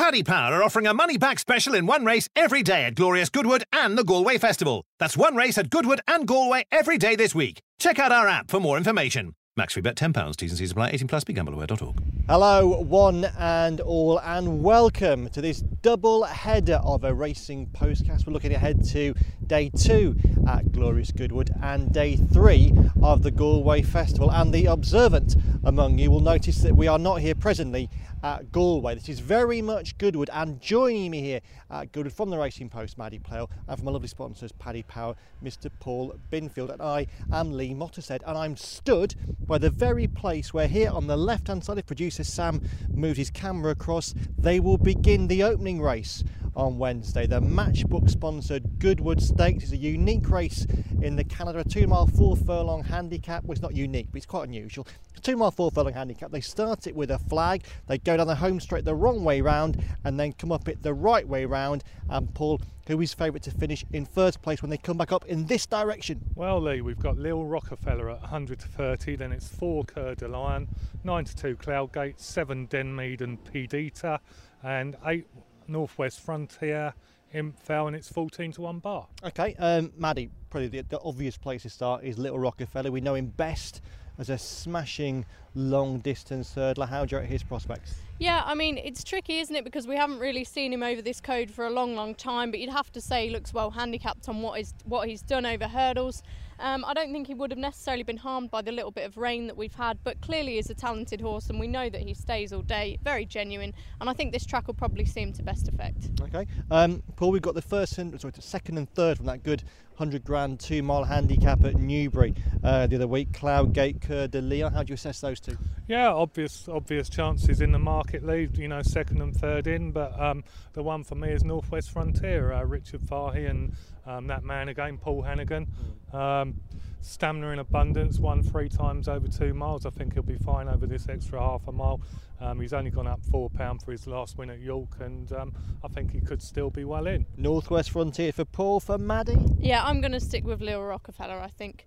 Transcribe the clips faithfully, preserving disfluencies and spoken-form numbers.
Paddy Power are offering a money-back special in one race every day at Glorious Goodwood and the Galway Festival. That's one race at Goodwood and Galway every day this week. Check out our app for more information. Max free bet ten pounds. T's and C's apply. eighteen plus. Be gamble aware dot org. Hello, one and all, and welcome to this double header of a racing postcast. We're looking ahead to day two at Glorious Goodwood and day three of the Galway Festival. And the observant among you will notice that we are not here presently at Galway. This is very much Goodwood, and joining me here at Goodwood from the Racing Post, Maddie Playle, and from our lovely sponsors, Paddy Power, Mister Paul Binfield, and I am Lee Mottershead, and I'm stood by the very place where here on the left hand side, if producer Sam moves his camera across, they will begin the opening race on Wednesday. The Matchbook sponsored Goodwood Stakes is a unique race in the Canada, a two mile four furlong handicap. Well, it's not unique, but it's quite unusual. A two mile four furlong handicap. They start it with a flag, they go down the home straight the wrong way round and then come up it the right way round. And Paul, who is favourite to finish in first place when they come back up in this direction? Well, Lee, we've got Lil Rockefeller at one hundred to thirty, then it's four Coeur de Lion, nine to two Cloudgate, seven Denmead and Pidita, and eight Northwest Frontier, Impfell, and it's fourteen to one bar. Okay, um, Maddie, probably the, the obvious place to start is Little Rockefeller. We know him best as a smashing long distance hurdler. How do you rate his prospects? Yeah, I mean, it's tricky, isn't it? Because we haven't really seen him over this code for a long, long time, but you'd have to say he looks well handicapped on what is what he's done over hurdles. Um, I don't think he would have necessarily been harmed by the little bit of rain that we've had, but clearly he's a talented horse, and we know that he stays all day, very genuine, and I think this track will probably see him to best effect. Okay, um, Paul, we've got the first and sorry, the second and third from that good one hundred grand two mile handicap at Newbury uh, the other week. Cloudgate, Coeur de Lion. How do you assess those two? Yeah, obvious, obvious chances in the market lead. You know, second and third in, but um, the one for me is Northwest Frontier. Uh, Richard Fahey and um, that man again, Paul Hannigan. Um, stamina in abundance, won three times over two miles. I think he'll be fine over this extra half a mile. Um, he's only gone up four pound for his last win at York, and um, I think he could still be well in. Northwest Frontier for Paul. For Maddie? Yeah, I'm going to stick with Lil Rockefeller, I think.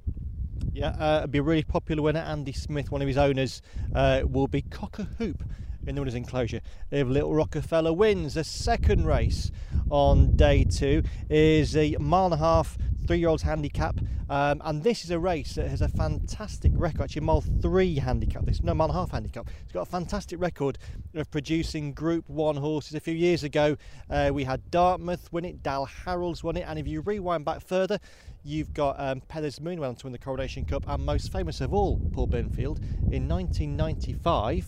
Yeah, uh, it'll be a really popular winner. Andy Smith, one of his owners, uh, will be cock-a-hoop in the winner's enclosure if Little Rockefeller wins. The second race on day two is a mile and a half three-year-olds handicap, um, and this is a race that has a fantastic record. Actually, mile three handicap. This no mile and a half handicap. It's got a fantastic record of producing Group One horses. A few years ago, uh, we had Dartmouth win it, Dal Harolds won it, and if you rewind back further, you've got um, Peddars Moon went on to win the Coronation Cup, and most famous of all, Paul Binfield, in nineteen ninety-five.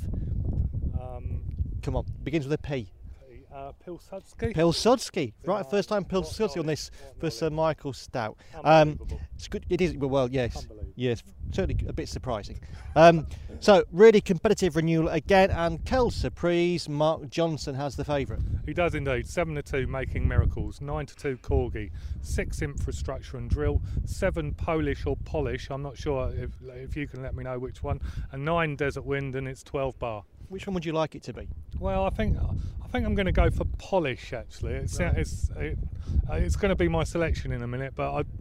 Um, come on, begins with a P. Uh, Pilsudski. Pilsudski, right? First time Pilsudski on this for Sir Michael Stout. Um, it's good. It is well, yes, yes, certainly a bit surprising. Um, so really competitive renewal again, and Kel Surprise. Mark Johnson has the favourite. He does indeed. Seven to two, Making Miracles. Nine to two, Corgi. Six, Infrastructure and Drill. Seven, Polish or Polish. I'm not sure if if you can let me know which one. And nine, Desert Wind, and it's twelve bar. Which one would you like it to be? Well, I think I think I'm going to go for Polish. Actually, it's right. it's it, it's going to be my selection in a minute, but I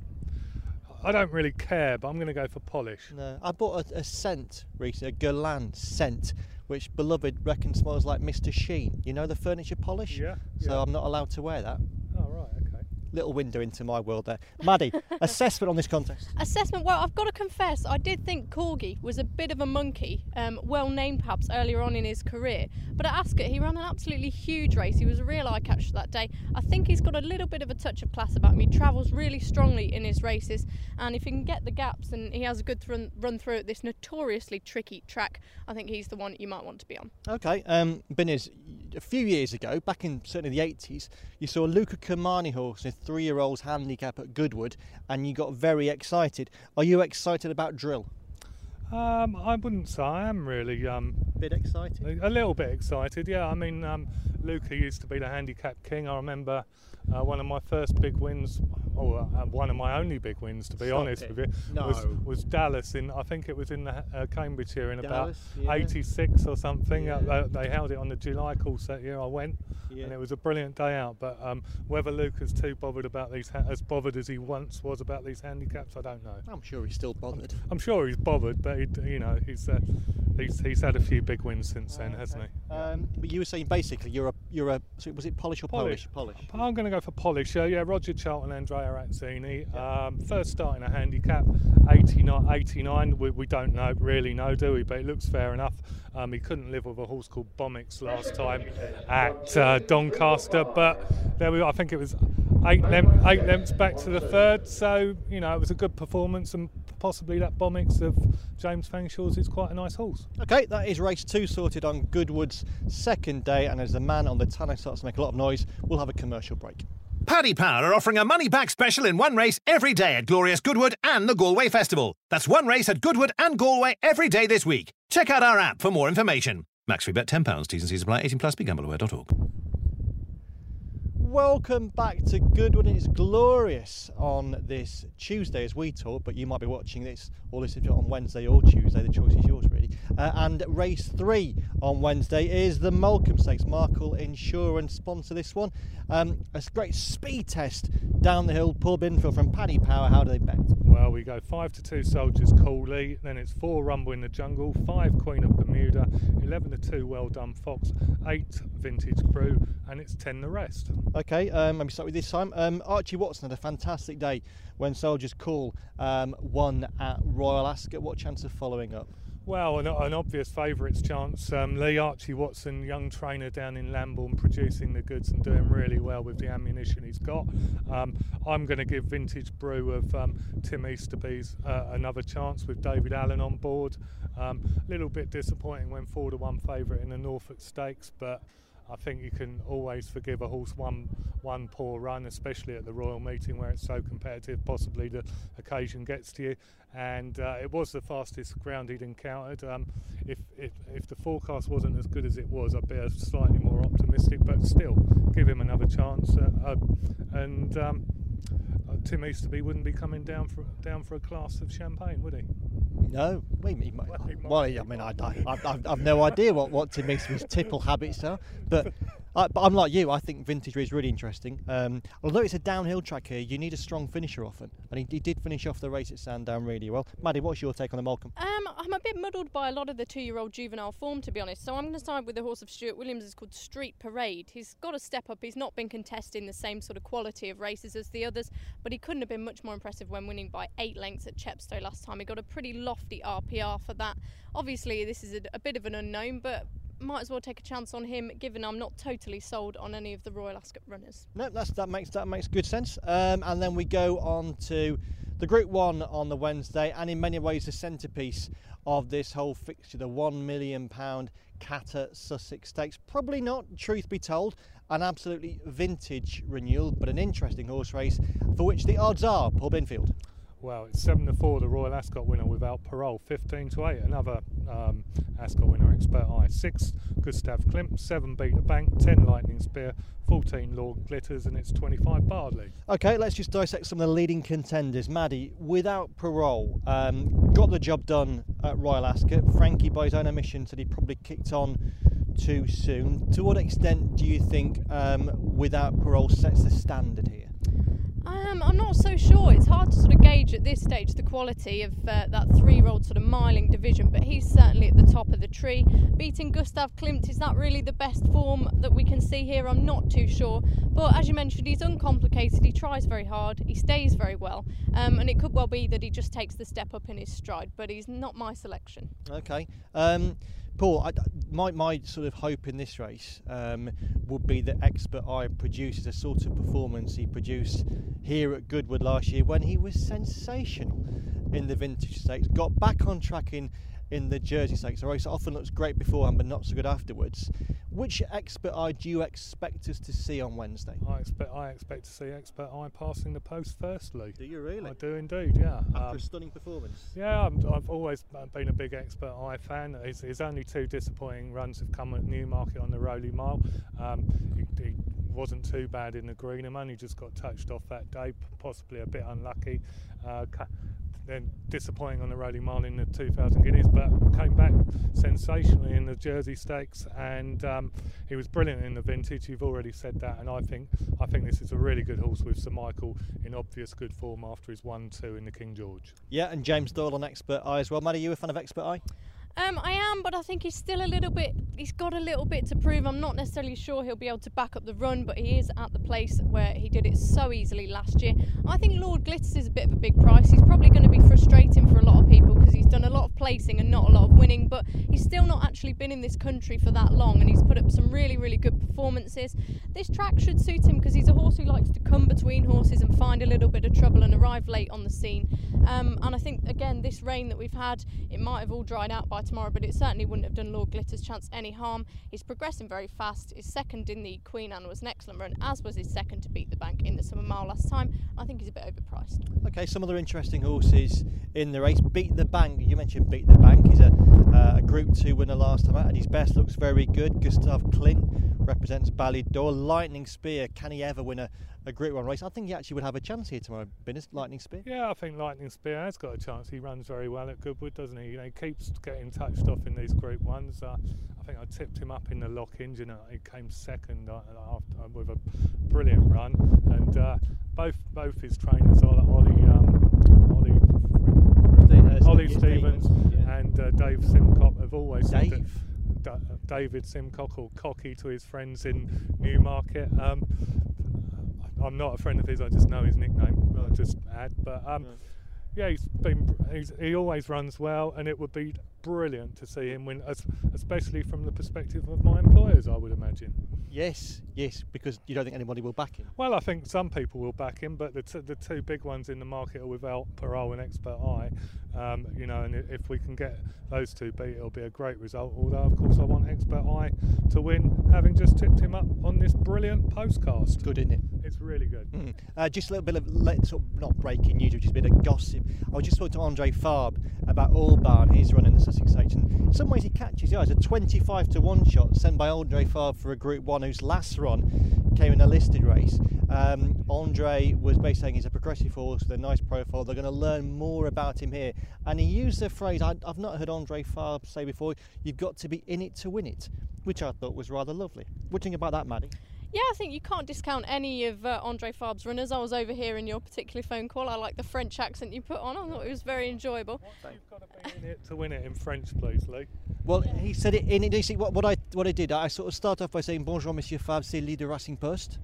I don't really care. But I'm going to go for Polish. No, I bought a, a scent recently, a Guerlain scent, which beloved reckons smells like Mister Sheen. You know the furniture polish. Yeah. So yeah. I'm not allowed to wear that. Oh right. Okay. Little window into my world there. Maddie, assessment on this contest? Assessment, well, I've got to confess, I did think Corgi was a bit of a monkey, um, well named perhaps earlier on in his career. But at Ascot, he ran an absolutely huge race. He was a real eye catcher that day. I think he's got a little bit of a touch of class about him. He travels really strongly in his races, and if he can get the gaps and he has a good run, run through at this notoriously tricky track, I think he's the one you might want to be on. Okay, um, Binners, a few years ago, back in certainly the eighties, you saw a Luca Kermani horse, a three-year-old's handicap at Goodwood, and you got very excited. Are you excited about Drill? Um, I wouldn't say I am really. Um, bit excited? A little bit excited, yeah. I mean, um, Luca used to be the handicap king. I remember uh, one of my first big wins, or uh, one of my only big wins, to be Stop honest it. with you, no. was, was Dallas. In I think it was in the uh, Cambridgeshire in Dallas, about yeah. eighty-six or something. Yeah. Uh, they, they held it on the July course that year. I went, yeah. and it was a brilliant day out. But um, whether Luca's too bothered about these, ha- as bothered as he once was about these handicaps, I don't know. I'm sure he's still bothered. I'm, I'm sure he's bothered, but he, you know, he's uh, he's he's had a few big wins since then, okay. hasn't he? Um, but you were saying basically you're a you're a so was it Polish or Polish? Polish. Polish. I'm going to go for Polish. Uh, yeah, Roger Charlton, Andrea Azzini. Yeah. Um, first starting a handicap, eighty-nine. eighty-nine. We, we don't know really know, do we? But it looks fair enough. Um, he couldn't live with a horse called Bomix last time at uh, Doncaster, but there we. I think it was eight length, eight lengths back to the third. So you know it was a good performance, and possibly that Bomix of James Fangshaw's is quite a nice horse. Okay, that is race two sorted on Goodwood's second day, and as the man on the tannoy starts to make a lot of noise, we'll have a commercial break. Paddy Power are offering a money-back special in one race every day at Glorious Goodwood and the Galway Festival. That's one race at Goodwood and Galway every day this week. Check out our app for more information. Max free bet ten pounds. T's and C's apply. eighteen plus. Be gamble aware dot org. Welcome back to Goodwood. It's glorious on this Tuesday as we talk, but you might be watching this or listening to it on Wednesday or Tuesday. The choice is yours, really. Uh, and race three on Wednesday is the Molecombe Stakes. Markle Insurance sponsor this one. Um, a great speed test down the hill. Paul Binfield from Paddy Power. How do they bet? Well, we go five to two Soldiers Cooley, then it's four Rumble in the Jungle, five Queen of Bermuda, eleven to two Well Done Fox, eight Vintage Brew, and it's ten the rest. Okay, um, let me start with this time. Um, Archie Watson had a fantastic day when Soldiers Cool um, won at Royal Ascot. What chance of following up? Well, an, an obvious favourites chance. Um, Lee Archie Watson, young trainer down in Lambourne, producing the goods and doing really well with the ammunition he's got. Um, I'm going to give Vintage Brew of um, Tim Easterby's uh, another chance with David Allen on board. A um, little bit disappointing when four to one favourite in the Norfolk Stakes, but I think you can always forgive a horse one one poor run, especially at the Royal Meeting where it's so competitive. Possibly the occasion gets to you, and uh, it was the fastest ground he'd encountered. Um, if, if if the forecast wasn't as good as it was, I'd be slightly more optimistic, but still give him another chance. Uh, uh, and um, uh, Tim Easterby wouldn't be coming down for down for a glass of champagne, would he? No, we, he might, Well, he might. well, I mean, I, I, I've, I've no idea what, what Tim Easterby's tipple habits are, but, I, but I'm like you. I think Vintage is really interesting. Um, although it's a downhill track here, you need a strong finisher often, and he, he did finish off the race at Sandown really well. Maddie, what's your take on the Molecombe? Um, I'm a bit muddled by a lot of the two-year-old juvenile form, to be honest. So I'm going to side with the horse of Stuart Williams. It's called Street Parade. He's got to step up. He's not been contesting the same sort of quality of races as the others, but he couldn't have been much more impressive when winning by eight lengths at Chepstow last time. He got a pretty lofty R P R for that. Obviously, this is a, a bit of an unknown, but might as well take a chance on him, given I'm not totally sold on any of the Royal Ascot runners. No, that's, that makes that makes good sense. Um, and then we go on to the Group One on the Wednesday, and in many ways the centrepiece of this whole fixture, the one million pound Catter Sussex Stakes. Probably not, truth be told, an absolutely vintage renewal, but an interesting horse race for which the odds are Paul Binfield. Well, it's seven to four, the Royal Ascot winner without parole. fifteen to eight, another um, Ascot winner, Expert Eye. six, Gustav Klimt. seven, Beat the Bank. ten, Lightning Spear. fourteen, Lord Glitters. And it's twenty-five, Bardley. Okay, let's just dissect some of the leading contenders. Maddie, without parole, um, got the job done at Royal Ascot. Frankie, by his own admission, said he probably kicked on too soon. To what extent do you think um, without parole sets the standard here? Um, I'm not so sure. It's hard to sort of gauge at this stage the quality of uh, that three-year-old sort of miling division, but he's certainly at the top of the tree. Beating Gustav Klimt, is that really the best form that we can see here? I'm not too sure. But as you mentioned, he's uncomplicated, he tries very hard, he stays very well, um, and it could well be that he just takes the step up in his stride, but he's not my selection. Okay. Um, Paul, I, my, my sort of hope in this race um, would be that Expert Eye produces a sort of performance he produced here at Goodwood last year when he was sensational in the Vintage Stakes, got back on track in, in the Jersey Stakes, a race that often looks great beforehand but not so good afterwards. Which Expert Eye do you expect us to see on Wednesday? I expect I expect to see Expert Eye passing the post firstly. Do you really? I do indeed, yeah. After Um, a stunning performance? Yeah, I'm, I've always been a big Expert Eye fan. His, his only two disappointing runs have come at Newmarket on the Rowley Mile. Um, he, he wasn't too bad in the Greenham, only just got touched off that day, possibly a bit unlucky. Uh, then disappointing on the Rowley Mile in the two thousand Guineas, but came back sensationally in the Jersey Stakes, and um, he was brilliant in the Vintage. You've already said that, and I think I think this is a really good horse with Sir Michael in obvious good form after his one two in the King George. Yeah, and James Doyle on Expert Eye as well. Maddie, are you a fan of Expert Eye? Um, I am, but I think he's still a little bit, he's got a little bit to prove. I'm not necessarily sure he'll be able to back up the run, but he is at the place where he did it so easily last year. I think Lord Glitters is a bit of a big price. He's probably going to be frustrating for a lot of people because he's done a lot of placing and not a lot of winning, but he's still not actually been in this country for that long, and he's put up some really, really good performances. This track should suit him because he's a horse who likes to come between horses and find a little bit of trouble and arrive late on the scene. Um, and I think, again, this rain that we've had, it might have all dried out by tomorrow, but it certainly wouldn't have done Lord Glitter's chance any harm. He's progressing very fast. His second in the Queen Anne was an excellent run, as was his second to Beat the Bank in the Summer Mile last time. I think he's a bit overpriced. Okay, some other interesting horses in the race. Beat the Bank, you mentioned Beat the Bank. He's a, uh, a Group two winner last time out, and his best looks very good. Gustav Klint represents Ballydor. Lightning Spear, can he ever win a, a Group one race? I think he actually would have a chance here tomorrow, Binners, Lightning Spear. Yeah, I think Lightning Spear has got a chance. He runs very well at Goodwood, doesn't he? You know, he keeps getting touched off in these Group ones. Uh, I think I tipped him up in the Lock Engine, and he came second uh, after, uh, with a brilliant run. And uh, both both his trainers, Ollie, um, Ollie, Uh, Ollie Stevens, Stevens yeah. and uh, Dave Simcock have always said Dave. that D- David Simcock, or Cocky to his friends in Newmarket. Um, I'm not a friend of his. I just know his nickname. I'll just add, but um, Right. yeah, he's been. He's, he always runs well, and it would be brilliant to see him win, as, especially from the perspective of my employers, I would imagine. Yes, yes, because you don't think anybody will back him. Well, I think some people will back him, but the, t- the two big ones in the market are without Parole and Expert Eye. Um, you know, and if we can get those two beat, it'll be a great result. Although, of course, I want Expert Eye to win, having just tipped him up on this brilliant postcast. Good, isn't it? It's really good. Mm. Uh, just a little bit of let, sort of not breaking news, just a bit of gossip. I was just talking to Andre Farb about Allbarn. He's running the Sussex Stakes, and in some ways he catches the eyes. A twenty-five to one shot sent by Andre Farb for a Group One, whose last run came in a listed race. Um, Andre was basically saying he's a progressive horse with a nice profile. They're going to learn more about him here, and he used the phrase I, I've not heard Andre Farb say before: "You've got to be in it to win it," which I thought was rather lovely. What do you think about that, Maddie? Yeah, I think you can't discount any of uh, Andre Farb's runners. I was over here in your particular phone call. I like the French accent you put on. I thought it was very enjoyable. You've got to be in it to win it in French, please, Lee. Well, he said it in it. You see, what, what I what I did, I sort of start off by saying Bonjour, Monsieur Favre, c'est Lee de Racing Post,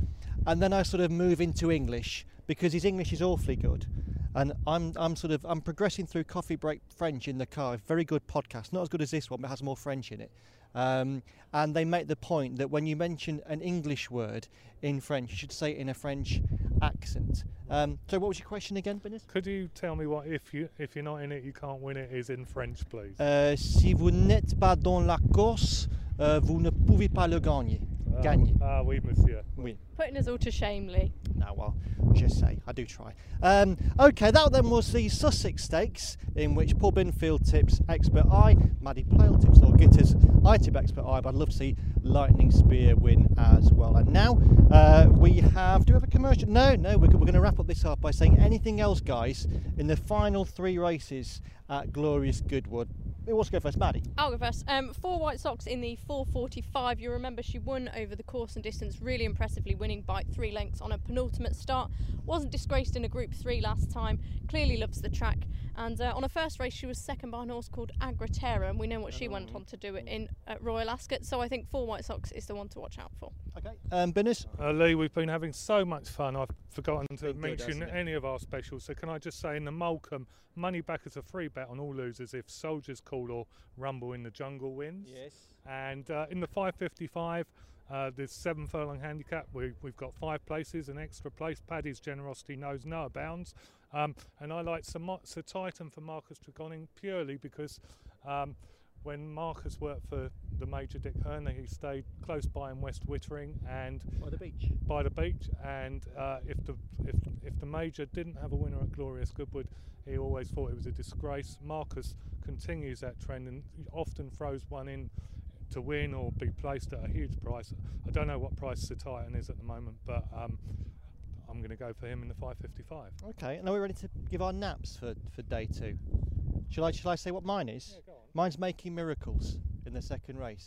and then I sort of move into English because his English is awfully good, and I'm I'm sort of I'm progressing through Coffee Break French in the car. A very good podcast, not as good as this one, but has more French in it. Um, and they make the point that when you mention an English word in French, you should say it in a French accent. Um, so, what was your question again, Binners? Could you tell me what if you if you're not in it, you can't win it is in French, please? Uh, si vous n'êtes pas dans la course, uh, vous ne pouvez pas le gagner. Ah, Gagner. Ah, oui, monsieur. Oui. Putting us all to shame, Lee. No, well, just say, I do try. Um, okay, that then was the Sussex Stakes, in which Paul Binfield tips Expert Eye, Maddie Plale tips Lord Gitters, I tip Expert Eye, but I'd love to see Lightning Spear win as well. And now uh, we have, do we have a commercial? No, no, we're, we're going to wrap up this up by saying anything else, guys, in the final three races at Glorious Goodwood. Who wants to go first, Maddie? I'll go first. Um, four White Sox in the four forty-five. You remember she won over the course and distance really impressively, winning by three lengths on a penultimate start. Wasn't disgraced in a Group three last time. Clearly loves the track. And uh, on a first race, she was second by a horse called Agratera, and we know what she went on to do it in at Royal Ascot. So I think four White Sox is the one to watch out for. Okay, um, Binners? Uh, Lee, we've been having so much fun. I've forgotten to been good, mention hasn't it? any of our specials. So can I just say in the Molecombe, money back as a free bet on all losers if Soldiers Call or Rumble in the Jungle wins. Yes. And uh, in the five fifty-five, uh, there's seven furlong handicap. We, we've got five places, an extra place. Paddy's generosity knows no bounds. Um, and I like Sir, Mo- Sir Titan for Marcus Tregonning purely because um, when Marcus worked for the Major Dick Hearn, he stayed close by in West Wittering and By the beach. by the beach. And uh, if the if if the Major didn't have a winner at Glorious Goodwood, he always thought it was a disgrace. Marcus continues that trend and often throws one in to win or be placed at a huge price. I don't know what price Sir Titan is at the moment, but um, I'm going to go for him in the five fifty-five. Okay, and are we ready to give our naps for, for day two? Shall I shall I say what mine is? Yeah, go on. Mine's Making Miracles in the second race.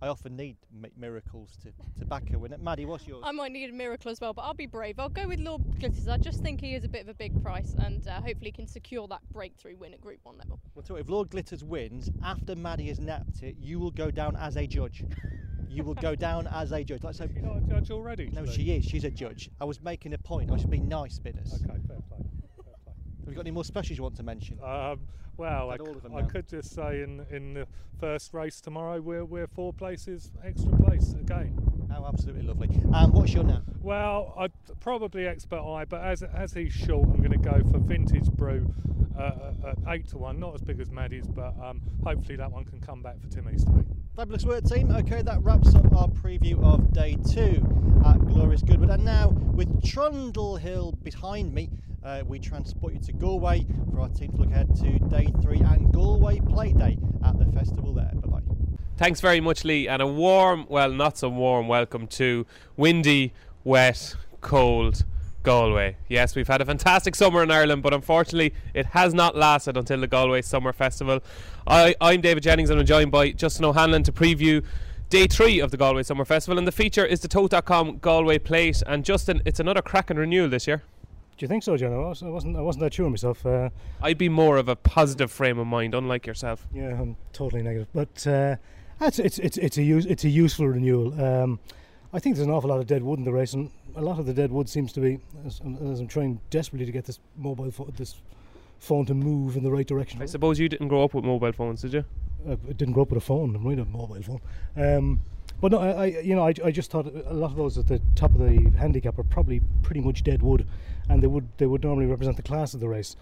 I often need mi- miracles to, to back her win. Maddie, what's yours? I might need a miracle as well, but I'll be brave. I'll go with Lord Glitters. I just think he is a bit of a big price, and uh, hopefully can secure that breakthrough win at Group One level. Well, so if Lord Glitters wins, after Maddie has napped it, you will go down as a judge. You will go down as a judge. Like so. She's not a judge already. No, today? she is. She's a judge. I was making a point. I was being nice, Spinners. Okay, fair play. Fair play. Have you got any more specials you want to mention? Um, well, I, Said all of them I now. could just say in in the first race tomorrow we're we're four places extra place again. Oh, absolutely lovely. And what's your nap? Well, I'd probably Expert Eye, but as as he's short, I'm going to go for Vintage Brew uh, at eight to one. Not as big as Maddie's, but um, hopefully that one can come back for Tim Easterby. Fabulous work, team. Okay, that wraps up our preview of day two at Glorious Goodwood. And now, with Trundle Hill behind me, uh, we transport you to Galway for our team to look ahead to day three and Galway Play Day at the festival there. Bye-bye. Thanks very much, Lee, and a warm, well, not so warm welcome to windy, wet, cold Galway. Yes, we've had a fantastic summer in Ireland, but unfortunately it has not lasted until the Galway Summer Festival. I, I'm David Jennings and I'm joined by Justin O'Hanlon to preview day three of the Galway Summer Festival, and the feature is the Tote dot com Galway Plate. And Justin, it's another cracking renewal this year. Do you think so, John? I wasn't, I wasn't, I wasn't that sure myself. Uh, I'd be more of a positive frame of mind, unlike yourself. yeah, I'm totally negative. But uh, it's, it's, it's, it's, a use, it's a useful renewal. Um, I think there's an awful lot of dead wood in the race, and a lot of the dead wood seems to be, as, as I'm trying desperately to get this mobile phone, this phone to move in the right direction. I suppose you didn't grow up with mobile phones, did you? I didn't grow up with a phone. I'm really a mobile phone. Um, but no, I, I you know, I, I just thought a lot of those at the top of the handicap are probably pretty much dead wood, and they would they would normally represent the class of the race.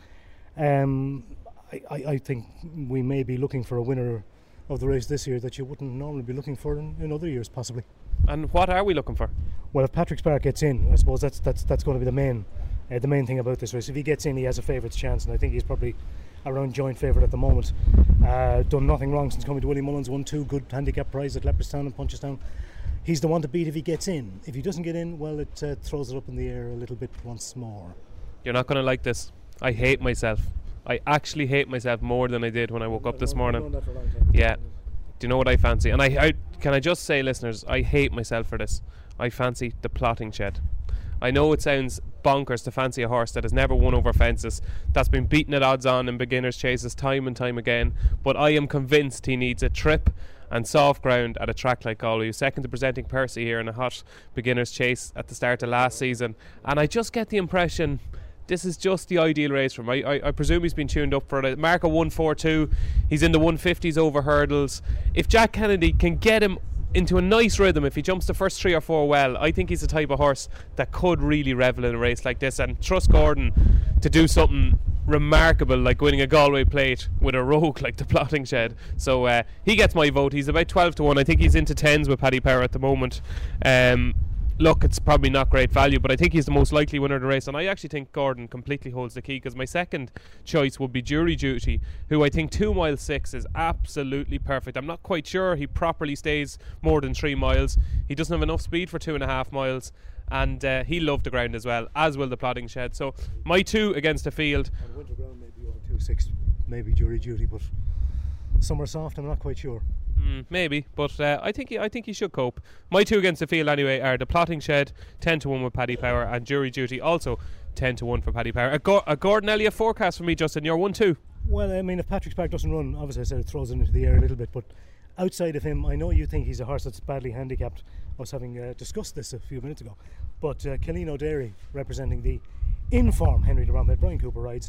Um, I, I, I think we may be looking for a winner of the race this year that you wouldn't normally be looking for in, in other years, possibly. And what are we looking for? Well, if Patrick Spark gets in, I suppose that's that's that's going to be the main uh, the main thing about this race. If he gets in, he has a favourite's chance, and I think he's probably around joint favourite at the moment. Uh, done nothing wrong since coming to Willie Mullins, won two good handicap prize at Leopardstown and Punchestown. He's the one to beat if he gets in. If he doesn't get in, well, it uh, throws it up in the air a little bit once more. You're not going to like this. I hate myself. I actually hate myself more than I did when I woke up this morning. Yeah. Do you know what I fancy? And I, I can I just say, listeners, I hate myself for this. I fancy the Plotting Shed. I know it sounds bonkers to fancy a horse that has never won over fences, that's been beaten at odds on in beginners' chases time and time again, but I am convinced he needs a trip and soft ground at a track like Galway. He was second to Presenting Percy here in a hot beginners' chase at the start of last season, and I just get the impression this is just the ideal race for him. I, I, I presume he's been tuned up for it. Mark a one forty-two, he's in the one fifties over hurdles. If Jack Kennedy can get him into a nice rhythm, if he jumps the first three or four well, I think he's the type of horse that could really revel in a race like this, and trust Gordon to do something remarkable like winning a Galway Plate with a rogue like the Plotting Shed. So uh, he gets my vote. He's about twelve to one. I think he's into tens with Paddy Power at the moment. Um, look, it's probably not great value, but I think he's the most likely winner of the race, and I actually think Gordon completely holds the key, because my second choice would be Jury Duty, who I think two mile six is absolutely perfect. I'm not quite sure he properly stays more than three miles. He doesn't have enough speed for two and a half miles, and uh, he loved the ground as well, as will the Plotting Shed. So my two against the field. On winter ground, maybe over two six, maybe Jury Duty, but somewhere soft, I'm not quite sure. Mm, maybe, but uh, I think he, I think he should cope. My two against the field anyway are the Plotting Shed, ten to one with Paddy Power, and Jury Duty also ten to one for Paddy Power. A, Go- a Gordon Elliott forecast for me, Justin. You're one two. Well, I mean, if Patrick Spark doesn't run, obviously I said it throws it into the air a little bit, but outside of him, I know you think he's a horse that's badly handicapped. I was having uh, discussed this a few minutes ago, but uh, Killeen O'Dairy, representing the in-form Henry de Bromhead, Brian Cooper rides.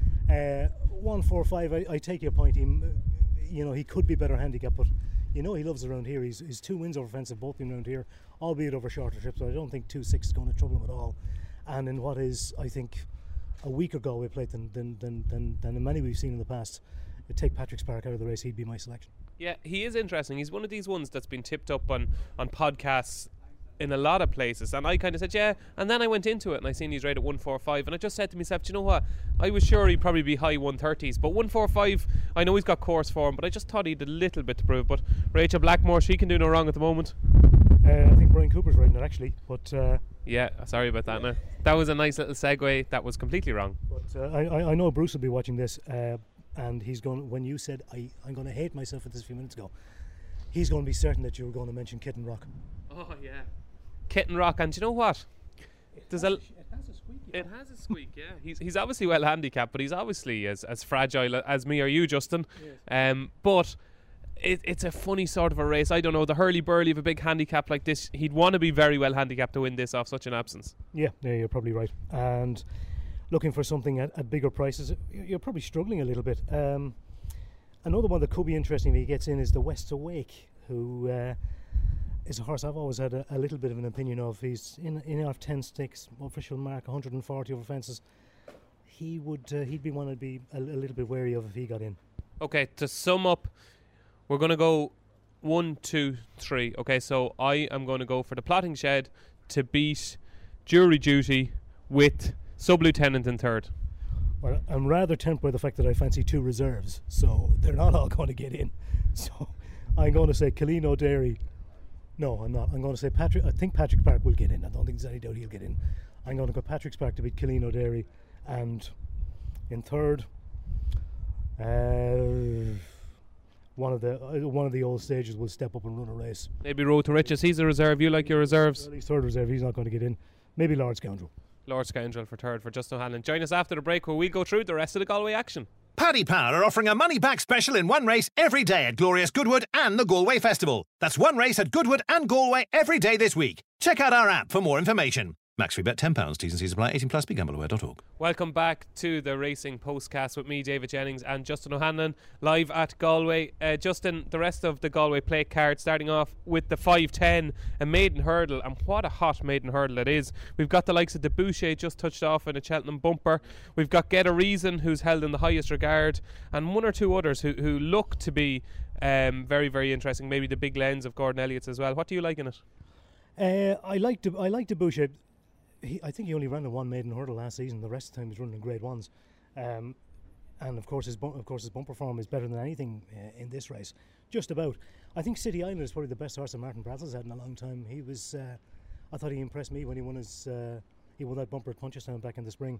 Uh, one four five, I, I take your point. He, you know, he could be better handicapped, but you know he loves around here. He's, his two wins over fence have both been around here, albeit over shorter trips, so I don't think two six is going to trouble him at all. And in what is, I think, a weaker Galway Plate than than, than, than, than the many we've seen in the past, it'd take Patrick Spark out of the race, he'd be my selection. Yeah, he is interesting. He's one of these ones that's been tipped up on, on podcasts in a lot of places, and I kind of said yeah, and then I went into it and I seen he's right at one forty-five, and I just said to myself, do you know what, I was sure he'd probably be high one thirties, but one forty-five, I know he's got course form, but I just thought he'd a little bit to prove. But Rachel Blackmore, she can do no wrong at the moment. uh, I think Brian Cooper's riding it actually, but uh, yeah, sorry about that. Now that was a nice little segue that was completely wrong. But uh, I, I know Bruce will be watching this, uh, and he's going, when you said I, I'm going to hate myself for this a few minutes ago, he's going to be certain that you were going to mention Kitten Rock. Oh yeah, Kitten Rock, and do you know what? There's a It has a squeak. It has a squeak, yeah. He's he's obviously well handicapped, but he's obviously as, as fragile as me or you, Justin. Yes. Um, but it, it's a funny sort of a race. I don't know, the hurly-burly of a big handicap like this, he'd want to be very well handicapped to win this off such an absence. Yeah, yeah, you're probably right. And looking for something at, at bigger prices, you're probably struggling a little bit. Um, another one that could be interesting if he gets in is the West Awake, who uh, is a horse I've always had a, a little bit of an opinion of. He's in in our ten sticks, official mark, one hundred forty over fences. He would uh, he'd be one I'd be a, a little bit wary of if he got in. Okay, to sum up, we're going to go one, two, three. Okay, so I am going to go for the Plotting Shed to beat Jury Duty with Sub-Lieutenant in third. Well, I'm rather tempted by the fact that I fancy two reserves, so they're not all going to get in. So I'm going to say Killeen O'Dairy. No, I'm not. I'm going to say Patrick. I think Patrick Park will get in. I don't think there's any doubt he'll get in. I'm going to go Patrick Park to beat Killeen O'Dairy, and in third, uh, one of the uh, one of the old stages will step up and run a race. Maybe Road to Riches. He's a reserve. You like your reserves? Well, he's third reserve. He's not going to get in. Maybe Lord Scoundrel. Lord Scoundrel for third for Justin O'Hanlon. Join us after the break where we go through the rest of the Galway action. Paddy Power are offering a money-back special in one race every day at Glorious Goodwood and the Galway Festival. That's one race at Goodwood and Galway every day this week. Check out our app for more information. Max free bet ten pounds. T's and C's apply. eighteen plus. Be gamble aware dot org. Welcome back to the Racing Postcast with me, David Jennings, and Justin O'Hanlon, live at Galway. Uh, Justin, the rest of the Galway plate card, starting off with the five ten, a maiden hurdle, and what a hot maiden hurdle it is. We've got the likes of the Boucher just touched off in a Cheltenham bumper. We've got Get a Reason, who's held in the highest regard, and one or two others who, who look to be um, very, very interesting. Maybe the Big Lens of Gordon Elliott's as well. What do you like in it? Uh, I like the I like the Boucher. He, I think he only ran a one maiden hurdle last season. The rest of the time he's running in grade ones, um, and of course his bum- of course his bumper form is better than anything uh, in this race. Just about. I think City Island is probably the best horse that Martin Bradley's had in a long time. He was, uh, I thought he impressed me when he won his uh, he won that bumper at Punchestown back in the spring.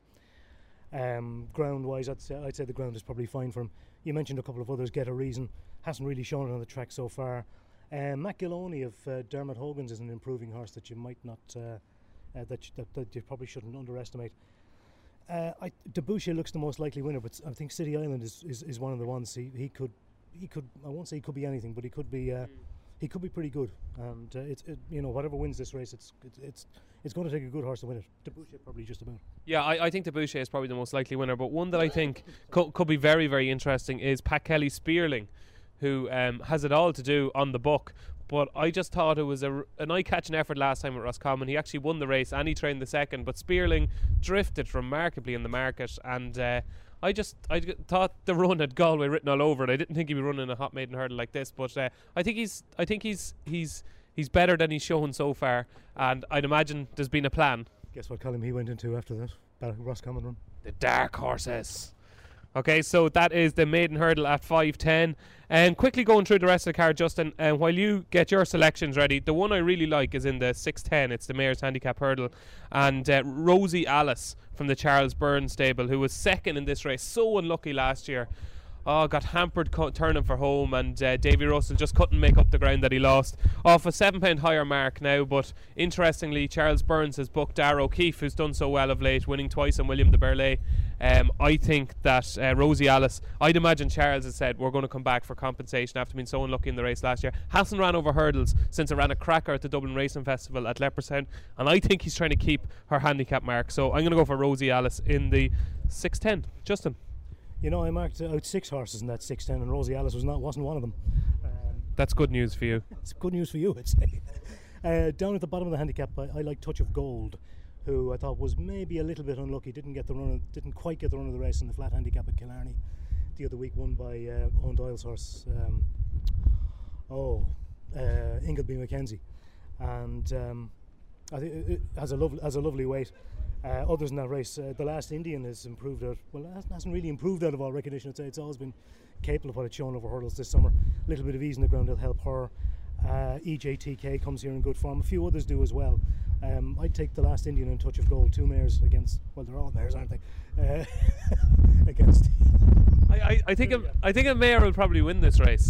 Um, ground wise, I'd say, I'd say the ground is probably fine for him. You mentioned a couple of others. Get a Reason hasn't really shown it on the track so far. Um, Matt Giloney of uh, Dermot Hogan's is an improving horse that you might not. Uh, Uh, that, that, that you probably shouldn't underestimate. Uh, I, Debouche looks the most likely winner, but I think City Island is, is, is one of the ones he, he could he could I won't say he could be anything, but he could be uh, he could be pretty good. And uh, it's it, you know whatever wins this race, it's it's it's, it's going to take a good horse to win it. Debouche probably just about. Yeah, I, I think Debouche is probably the most likely winner, but one that I think co- could be very very interesting is Pat Kelly Spearling, who um, has it all to do on the book. But I just thought it was a, an eye-catching effort last time at Roscommon. He actually won the race and he trained the second, but Spearling drifted remarkably in the market, and uh, I just I g- thought the run had Galway written all over it. I didn't think he'd be running a hot maiden hurdle like this, but uh, I think he's I think he's he's he's better than he's shown so far, and I'd imagine there's been a plan. Guess what column he went into after that Bal- Roscommon run? The dark horses. Okay, so that is the maiden hurdle at five ten. And quickly going through the rest of the card, Justin, uh, while you get your selections ready, the one I really like is in the six ten. It's the Mayor's Handicap Hurdle. And uh, Rosie Alice from the Charles Byrne stable, who was second in this race, so unlucky last year. Oh, got hampered co- turning for home, and uh, Davy Russell just couldn't make up the ground that he lost. Off a seven pound higher mark now, but interestingly, Charles Burns has booked Darragh O'Keefe, who's done so well of late, winning twice on William de Burleigh. Um, I think that uh, Rosie Alice, I'd imagine Charles has said, we're going to come back for compensation after being so unlucky in the race last year. Hasn't ran over hurdles since it ran a cracker at the Dublin Racing Festival at Leopardstown, and I think he's trying to keep her handicap mark. So I'm going to go for Rosie Alice in the six ten. Justin? You know, I marked out six horses in that six ten, and Rosie Alice was not wasn't one of them. Um, That's good news for you. It's good news for you, I'd say. uh, down at the bottom of the handicap, I, I like Touch of Gold, who I thought was maybe a little bit unlucky. Didn't get the run, of, didn't quite get the run of the race in the flat handicap at Killarney the other week, won by uh, Owen Doyle's horse. Um, oh, uh, Ingleby Mackenzie, and um, I think it, it has a lovely has a lovely weight. Uh, others in that race, uh, the Last Indian has improved out. Well, it hasn't really improved out of all recognition. I'd say it's always been capable of what it's shown over hurdles this summer. A little bit of ease in the ground will help her. Uh, E J T K comes here in good form. A few others do as well. Um, I'd take the Last Indian and Touch of Gold. Two mares against. Well, they're all mares, aren't they? Uh, against. I, I, I think a, I think a mare will probably win this race.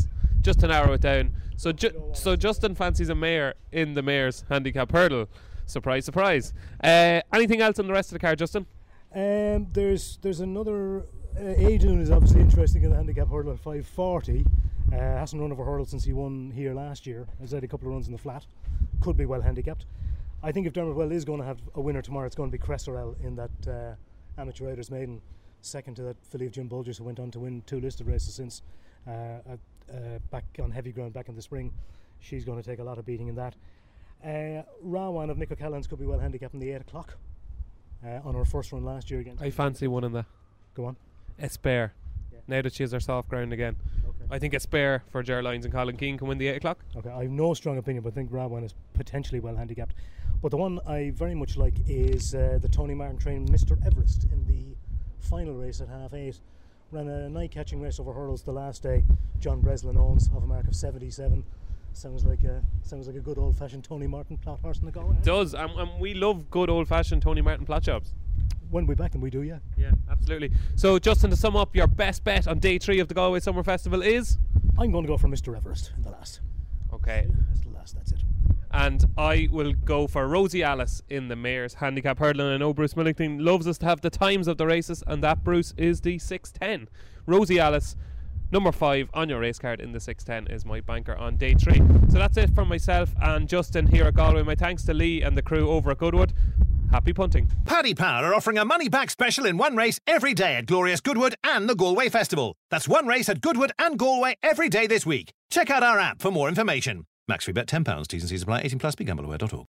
just to narrow it down. So, ju- so Justin fancies a mare in the mare's handicap hurdle. Surprise, surprise. Uh, anything else on the rest of the card, Justin? Um, there's there's another. Uh, Adrian is obviously interesting in the handicap hurdle at five forty. Uh, hasn't run over hurdle since he won here last year. Has had a couple of runs in the flat. Could be well handicapped. I think if Dermot Well is going to have a winner tomorrow, it's going to be Crestorel in that uh, Amateur Riders Maiden, second to that filly of Jim Bulgers, who went on to win two listed races since uh, uh, back on heavy ground back in the spring. She's going to take a lot of beating in that. Uh, Rawan of Nick O'Callaghan's could be well handicapped in the eight o'clock uh, on her first run last year again. I fancy one in that. Go on. Espare. Yeah. Now that she's her soft ground again. Okay. I think Espare for Ger Lyons and Colin Keane can win the eight o'clock. Okay, I have no strong opinion, but I think Rawan is potentially well handicapped. But the one I very much like is uh, the Tony Martin trained Mister Everest in the final race at half eight. Ran a night catching race over hurdles the last day. John Breslin owns of a mark of seventy-seven. Sounds like a sounds like a good old fashioned Tony Martin plot horse in the go. Does, and um, um, we love good old fashioned Tony Martin plot jobs. When we back them, we do, yeah. Yeah, absolutely. So, Justin, to sum up, your best bet on day three of the Galway Summer Festival is? I'm going to go for Mister Everest in the last. Okay. That's the last, that's it. And I will go for Rosie Alice in the mare's handicap hurdle. And I know Bruce Millington loves us to have the times of the races, and that, Bruce, is the six ten. Rosie Alice, number five on your race card in the six ten, is my banker on day three. So that's it from myself and Justin here at Galway. My thanks to Lee and the crew over at Goodwood. Happy punting. Paddy Power are offering a money-back special in one race every day at Glorious Goodwood and the Galway Festival. That's one race at Goodwood and Galway every day this week. Check out our app for more information. Max free bet ten pounds. T's and C's apply. eighteen plus. Be gamble aware dot org.